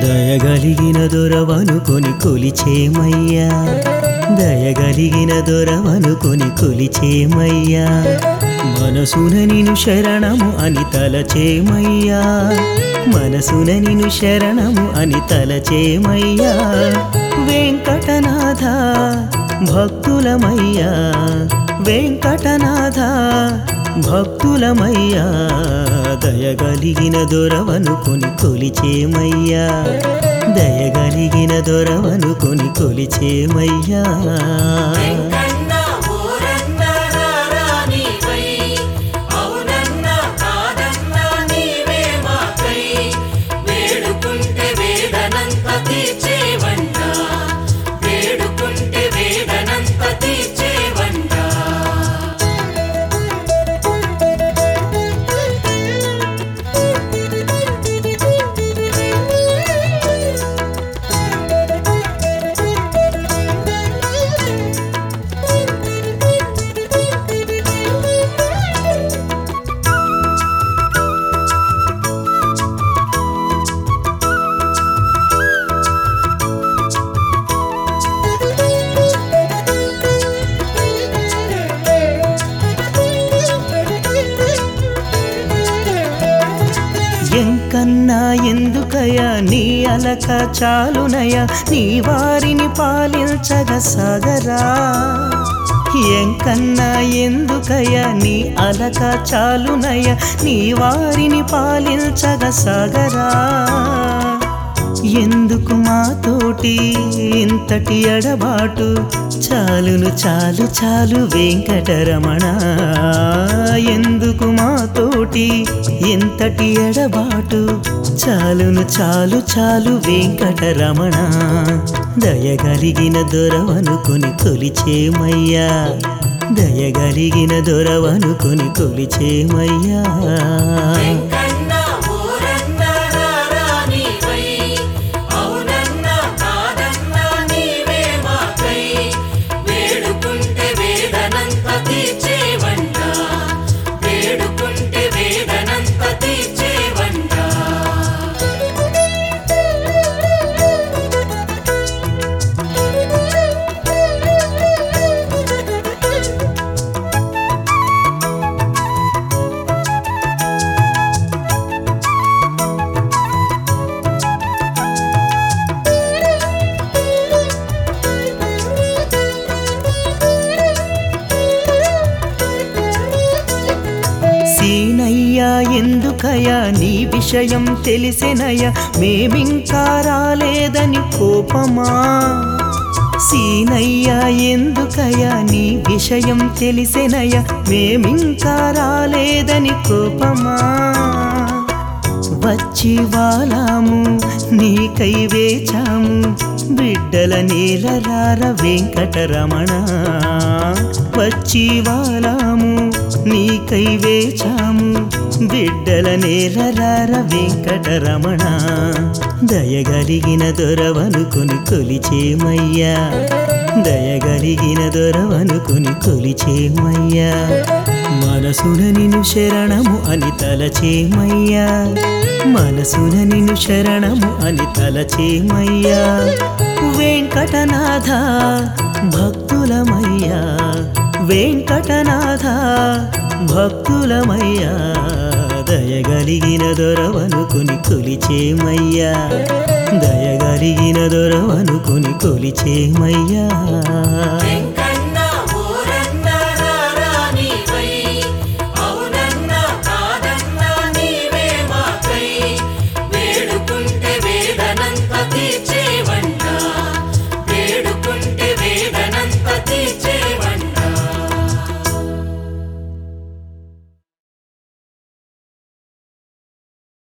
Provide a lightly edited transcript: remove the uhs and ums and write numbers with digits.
దయగలిగిన దొరవనుకొని కొలిచేమయ్యా, దయగలిగిన దొరవనుకొని కొలిచేమయ్యా, మనసున నిను శరణము అని తలచేమయ్యా, మనసున నిను శరణము అని తలచేమయ్యా. వెంకటనాథ భక్తులమయ్యా, వెంకటనాథ భక్తులమయ్యా, దయగలిగిన దొరవనుకొని కొలిచేమయ్యా, దయగలిగిన దొరవనుకొని కొలిచేమయ్యా. ఎంకన్నా ఎందుకయ్యా నీ అలక చాలునయ్యా, నీ వారిని పాలించగ సాగరా. ఎంకన్నా ఎందుకయ్యా నీ అలక చాలునయ్యా, నీ వారిని పాలించగ సాగరా. ఎందుకు మాతోటి ఇంతటి ఎడబాటు, చాలును చాలు చాలు వెంకటరమణ. ఎందుకు మాతోటి ఇంతటి ఎడబాటు, చాలును చాలు చాలు వెంకటరమణ. దయగలిగిన దొరవనుకొని కొలిచేమయ్యా, దయగలిగిన దొరవనుకొని కొలిచేమయ్యా. సీనయ్యా ఎందుకయ్యా నీ విషయం తెలిసినయ్యా, మేమింకా రాలేదని కోపమా. సీనయ్యా ఎందుకయ్యా నీ విషయం తెలిసినయ్యా, మేమింకా రాలేదని కోపమా. వచ్చి వాలాము నీకై వేచాము, బిడ్డల నీలరార వెంకటరమణ. వచ్చి వాలాము నీకై వేచాము, బిడ్డల నేలరార వెంకటరమణ. దయగలిగిన దొరవనుకొని కొలిచేమయ్యా, దయగలిగిన దొరవనుకొని కొలిచేమయ్యా, మనసున నిను శరణము అని తలచేమయ్యా, మనసున నిను శరణము అని తలచేమయ్యా. వెంకటనాథ భక్తులమయ్యా, వెంకటనాథ భక్తులమయ్యా, దయగలిగిన దొరవనుకొని కొలిచేమయ్యా, దయగలిగిన దొరవనుకొని కొలిచేమయ్యా.